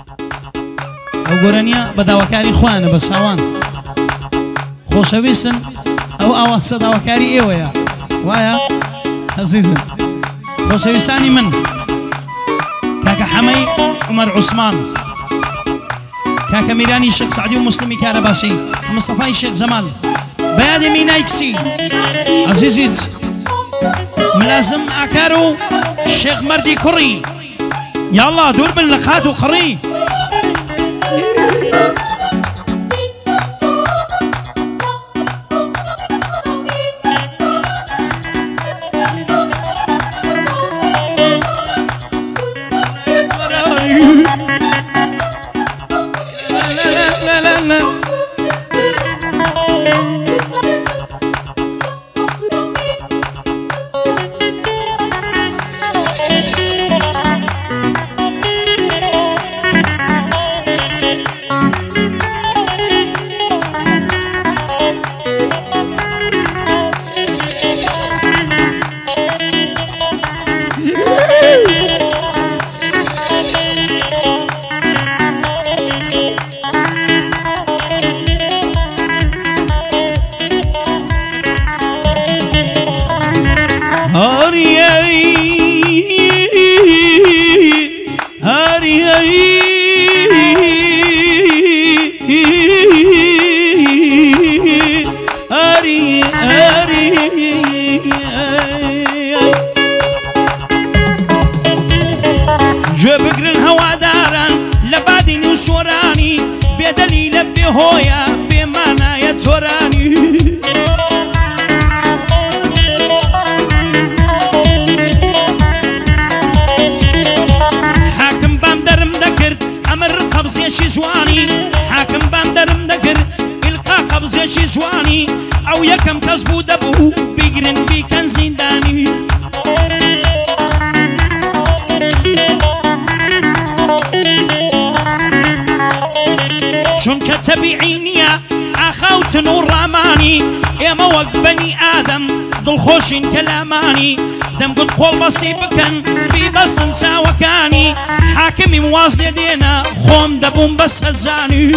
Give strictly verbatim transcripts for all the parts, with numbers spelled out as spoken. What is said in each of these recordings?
ئەو گۆرەنیە بەداواکاری خوانە بە ساوان خۆشەویستن ئەو ئاواسە داواکاری ئێوەیە وایە عەزیزم خۆشەویستانی من کاکە حەمەی عومەر عوسمان کاکە میرانی شێخ سعدی و مسلمی کارەباسی مستەفای شێخ جەمال بەیادی مینای کچی عەزیزیت ملازم ئاکار و شێخ مەردی کوڕی یاڵڵا دوور بن لە خات و قڕی ئەو یەکەم کەس بوو دەبوو بیگرن بیکەن زیندانی چونکە تەبیعی نییە ئاخاوتن و ڕامانی ئێمە وەک بەنی ئادەم دڵخۆشین کەلامانی دەمگوت خۆڵبەستی بکەن بیبەستن چاوەکانی حاکمی واز لێ دێنە خۆم دەبووم بە سەرجانی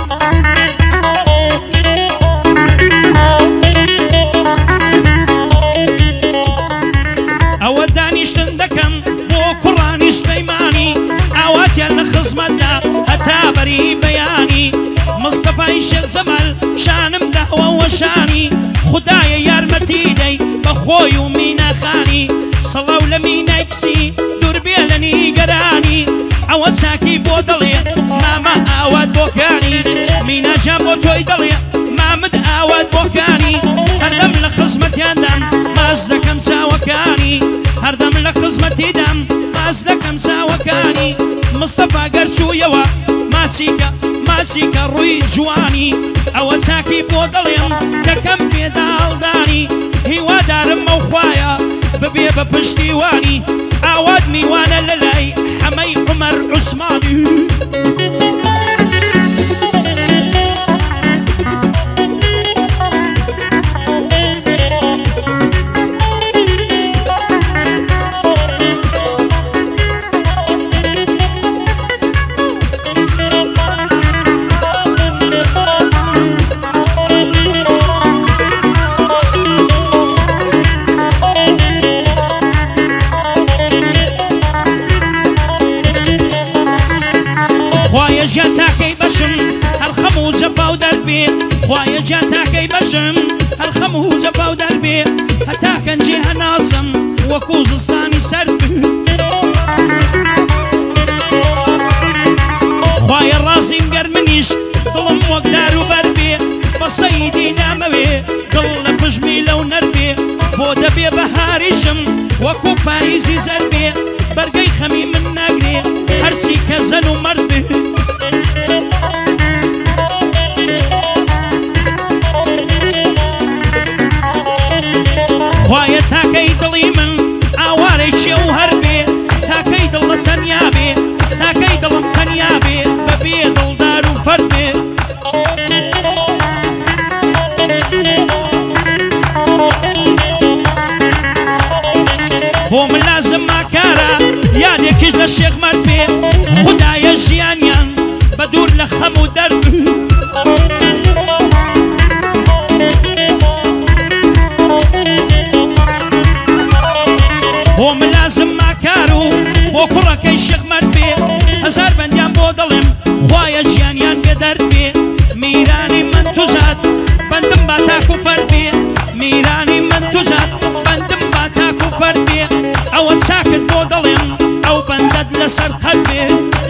ئەوە دانیشتن دەکەم بۆ کوڕانی سلەیمانی ئاواتیان لە خزمەتدا هەتا بەری بەیانی مستەفای شێخ جەمال شانم داوە وەشانی خودایە یارمەتی دەی بە خۆی و میناخانی سەڵاو لە مینای کچی دوور بێ لە نیگەرانی ئەوە چاکی بۆ دڵێ مامە ئاوات بۆکانی میناجان بۆ تۆی دڵێ مامد ئاوات بۆکانی هەردەم لە خزمەتیاندام باز دەکەم چاوەکانی هەردەم لە خزمەتیدام باز دەکەم چاوەکانی مستەفا گەرچوویەوە ماچیکە ماچیکە ڕووی جوانی ئەوە چاکی بۆ دڵێم دەکەم پێداڵدانی هیوادارم ئەو خوایە ببێ بە پشتیوانی ئاوات میوانە لە لای حەمەی عومەر عوسمانی خوایە جان تاکەی بەشم هەرخەم و جەپا و دەربێ هەتا کەنجێ هەناسم وەکو زستانی سەر خوایە ڕازیم گەر منیش دڵم وەک دار و بەر بێ بە سەیدی نامەوێ دڵ لە پژمی لەو نەربێ بۆ دەبێ بەهاریشم وەکو پاییزی زەر بێ بەرگەی خەمی من ناگرێ هەرچی کە زەن و مەرد بێ خوایە تاکەی دڵی من ئاوارەی چێ و هەر بێ تاکەی دڵ تەنیا بێ تاکەی دڵم تەنیا بێ بەبێ دڵدار و فەر بێ بۆ من لازم ماکارە یادێکیش لە شێخ مەرد بێ خودایە ژیانیان لخم ودرب بۆ من لازم ماکارو بۆ کوڕەکەی شەقمەت بێ هەزار بەندیان بۆ دەڵێم خوایە ژیانیان بێ دەرد بێ میرانی من توزات بەندم با تاکو فەرد بێ میرانی من توزات بەندم با تاکو فەرد بێ ئەوە چاکت بۆ دەڵێم ئەو بەندەت لەسەر قەت بێ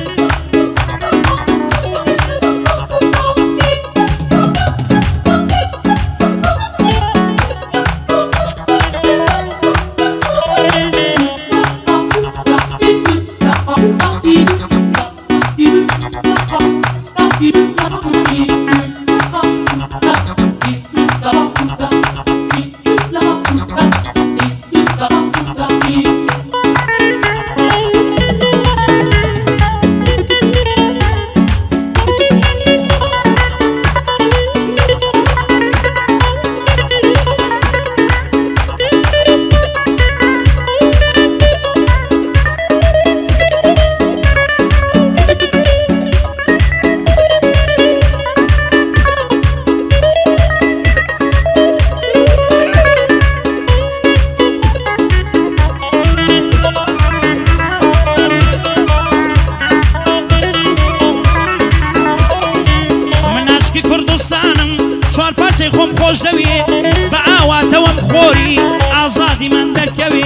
چوار پارچەی خۆم خۆش دەوێ بە ئاواتەوەم خۆری ئازادی من دەرکەوێ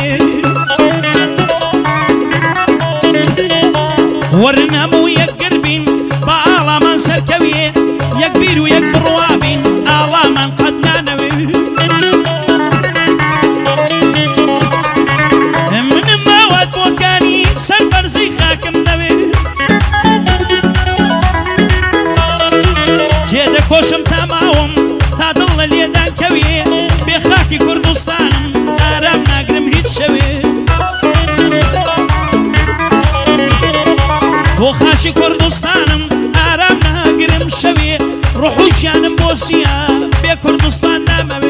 وەرن هەموو یەکگر بین بە ئاڵامان سەرکەوێ یەک بیر و یەک بڕوابین ئاڵامان قەت نانەوێ منم ماوات بۆکانی سەر بەرزەی خاکم دەوێ تێدەکۆشم تا ماوەم تا دڵ لە لێدان کەوێ بێ خاکی کوردستانم ئارام ناگرم هیچ شەوێ بۆ خاچی کوردستانم ئارام ناگرم شەوێ ڕوح و ژیانم بۆ چییە بێ کوردستان نامەوێ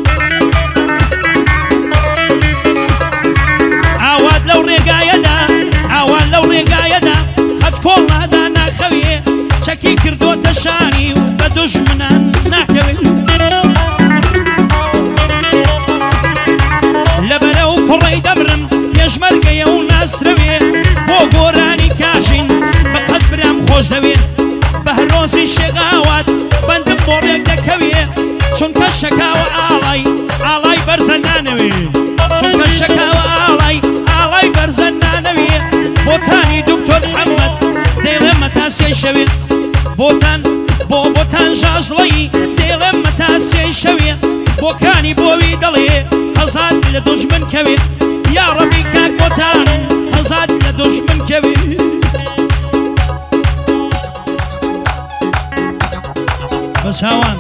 ئاوات لەو ڕێگایەدا ئاوات لەو ڕێگایەدا قەت کۆڵادا ناخەوێ چەکی کردوتە شانی و بە دوژمنان ناکەوێ لەبەرەو کوڕەی دەبرم پێشمەرگەیە و ناسرەوێ بۆ گۆرانی کاشین بە قەت برام خۆش دەوێ بە هەرۆزی شێغاوات بەندم بۆ ڕێک دەکەوێ چونکە شەکاوە ئاڵای ئاڵای بەرزە نانەوێ چونکە شەکاوە ئاڵای ئاڵای بەرزە نانەوێ بۆتانی دکتۆر محەممەد دەیڵێ مەتاسیەی شەوێ بۆتان بۆ بۆتان ژاژڵەی دێڵێم مەتاسیەی شەوێ بۆکانی بۆوی دەڵێ قەزات لە دوژمن کەوێ یا ڕەبی کاک بۆتانم قەزات لە دوژمن کەوێ بەس هاوان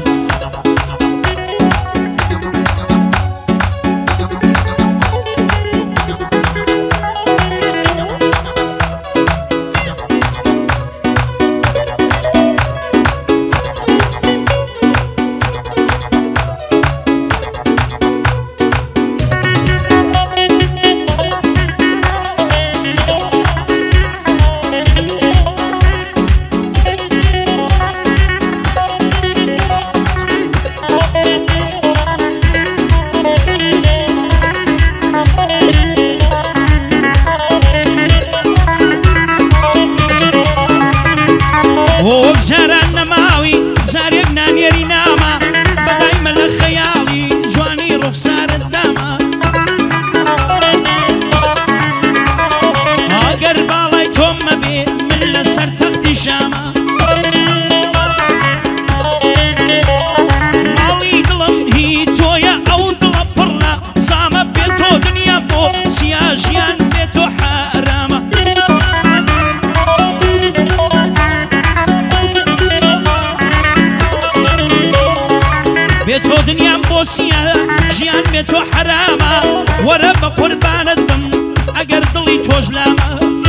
بێتۆ دنیام بۆ چییە ژیان بێتۆ حرامە وەرە بە قوربانت بم ئەگەر دڵی تۆش لامە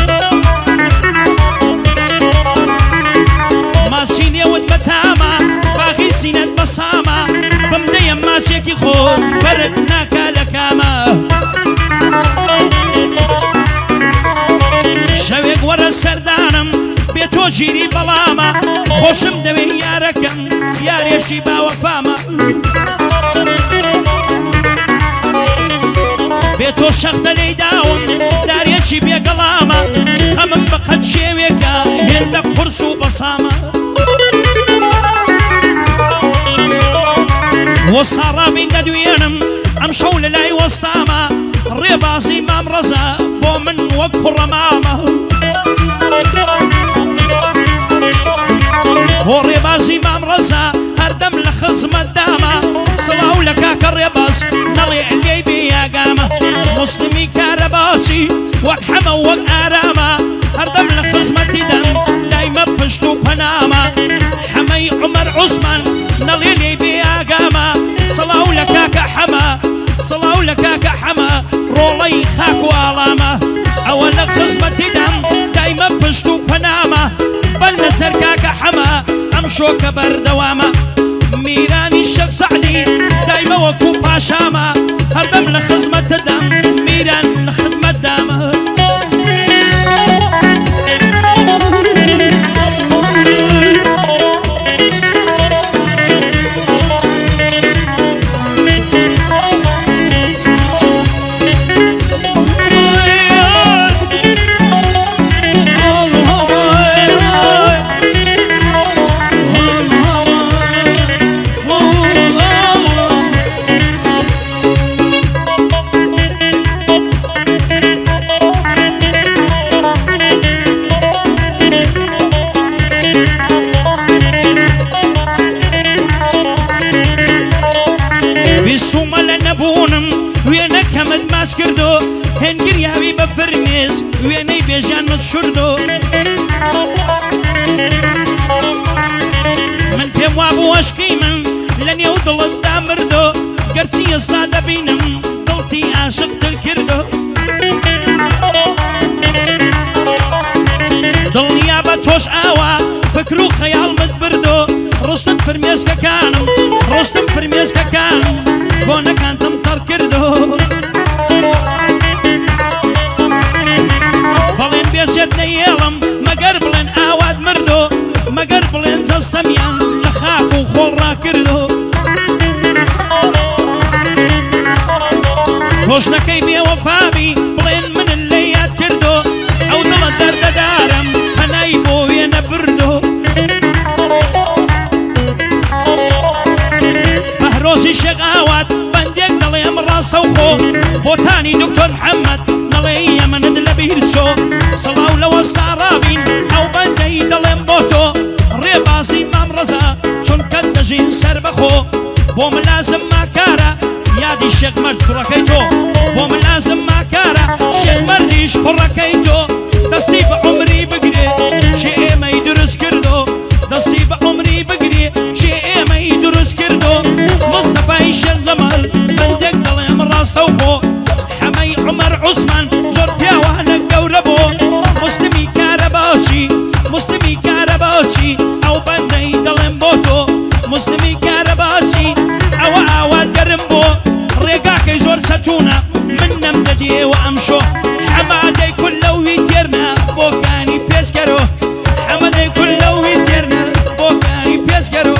ماچی نێوت بە تامە باغی سینەت بە سامە بم دەیە ماچێکی خۆت بەرت ناکا لە کامە شەوێک وەرە سەردانم بێت تۆ گیری بەڵامە خۆشم دەوێ یارەکەم یارێکی باوەفامە بێ تۆ شەختە لێی داوم دارێکی بێگەڵامە خەمم بەقەت شێوێکە هێندە قورس و بەسامە وە ساڕامی دەدوێنم ئەم شەو لە لای وەستامە ڕێبازی مام ڕەزە بۆ من وەک کوڕەمامە بۆ ڕێبازی مام ڕەزە هەردەم لە خزمەتدامە سڵاو لە کاکە ڕێباز نەڵێ لێی بێیاگامە موسڵمی کارەباچی وەک حەمە وەک ئارامە هەردەم لە خزمەتی دەم دایمە پشت و پەنامە حەمەی عومەر عوسمان نەڵێ لێی بێیاگامە سڵاو لە کاکە حەمە سڵاو لە کاکە حەمە ڕۆڵەی خاک و ئاڵامە ئەوە لە خزمەتی دەم دایمە پشت و پەنامە بەل لەسەر کاکە حەمە ئەم شۆکە بەردەوامە میرانی شەک سەعدی دایمە وەکو پاشامە هەردەم لە خزمەتە دەم میران لە خدمەت دامە کردو هەنگریاوی بە فرمێز وێنەی بێژیانت شوردۆ من پێم وابوو عەشقی من لە نێو دڵتدا مردۆ گەرچی ئێستا دەبینم دڵتی عاشق دڵ کردۆ دڵنیا بە تۆش ئاوا فکر و خەیاڵمت بردۆ ڕستم فرمێسکەکانم ڕستم فرمێسکەکانم بۆنەکانتم تەڕ کردۆ بەڵێن بێزێت نەیێڵم مەگەر بڵێن ئاوات مردۆ مەگەر بڵێن جەستەمیان لە خاک و خۆڵ ڕاکردۆ تۆشنەکەی بێوەفابی بڵێن منن لە یاد کردۆ ئەو دڵە دەردەدارم هەنای بۆ وێنە بردۆ بەهرۆزی شێخ ئاوات بەندێک دەڵێم ڕاستە و خۆ بۆتانی دکتۆر محەممەد نەڵێ ئەمەند لە بیر چۆ سەڵاو لە وەستا ڕابین ئەو بەندەی دەڵێم بۆ تۆ ڕێبازی مام ڕەزە چونکە دەژین سەر بەخۆ بۆ ملازم ماکارە یادی شێخ مەرد کوڕەکەی تۆ بۆ ملازم ماکارە شێخ مەردیش کوڕەکەی تۆ دەستی بە عومری بگرێ چێ ئێمەی دروست کردۆ دەستی بە عومری بگرێ چێ ئێمەی دروست کردۆ مستەفای شێخ جەمال بەندێک دەڵێم ڕاستە و خۆ حەمەی عومەر عوسمان زۆر پیاوانە گەورە بۆ موسڵمی کارەباچی موسڵمی کارەباچی ئەو بەندەی دەڵێم بۆ تۆ موسڵمی کارەباچی ئەوە ئاوات گەرم بۆ ڕێگاکەی زۆر چەتونە من نەم دەدێوە ئەمشۆ حەمادەی کول لەوی تێرنە بۆکانی پێشکەرۆ حەمەدەی کول لەوی تێرنە بۆکانی پێشکەرۆ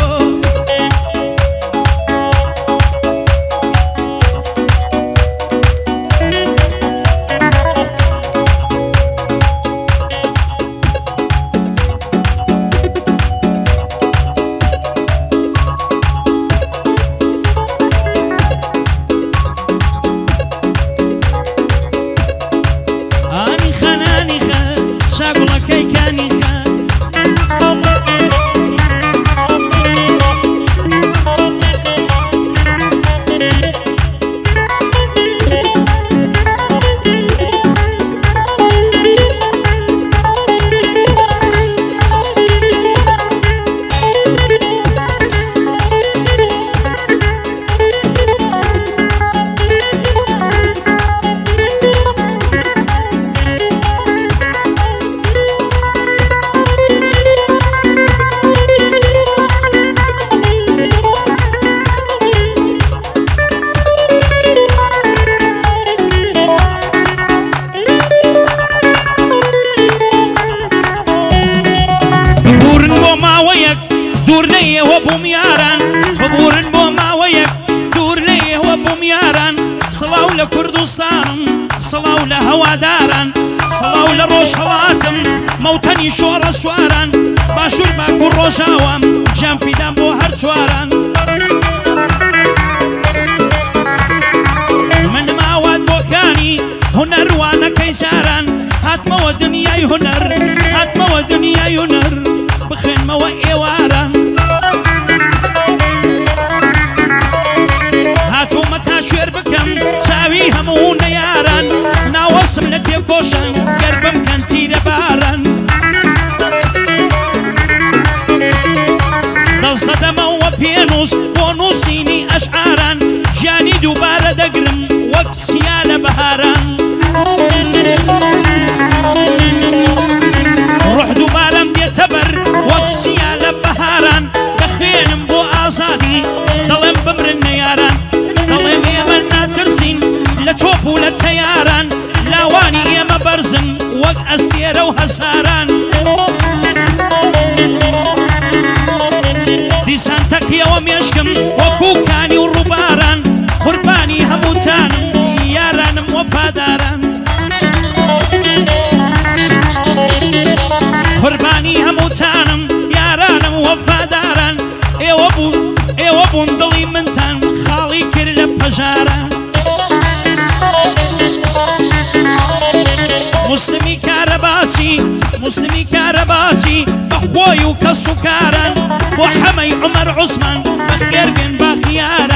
لە کوردستانم سڵاو لە هەواداران سڵاو لە ڕۆژهەڵاتم مەوتەنی شۆڕە سواران باشوور باکوور ڕۆژاوام ژیان فیدان بۆ هەر چواران منم ئاوات بۆکانی هونەروانەکەی جاران هاتمەوە دنیای هونەر هاتمەوە دنیای هونەر بخێنمەوە ئێواران هاتوومە تا شوێر بکەم چاوی هەموو نەیاران ناوەستم لە تێکۆشە گەر بمکەن تیرە باران دەست دەدەمەوە پێنووس بۆ نووسینی ئەشعاران ژیانی دووبارە دەگرم وەک چیا لە بەهاران ڕۆح دووبارەم دێتە بەر وەک چیا لە بەهاران دەخوێنم بۆ ئازادی دەڵێم بمرن نەیاران دەڵێم ئێمە ناترسین لە تۆپ و لە تەیاران لاوانی ئێمە بەرزن وەک ئەستێرە و هەساران دیسان تەقیەوە مێشکم وەکو کانی و ڕووباران قوربانی هەمووتانم یارانم وەفاداران قوربانی هەمووتانم یارانم وەفاداران ئێوە بوون ئێوە بوون دڵی منتان خاڵی کرد لە پەژاران مسلمی کارەباچی مسلمی کارەباچی بەخۆی و کەس و کاران بۆ حەمەی عومەر عوسمان بەخێر بێن باخیاران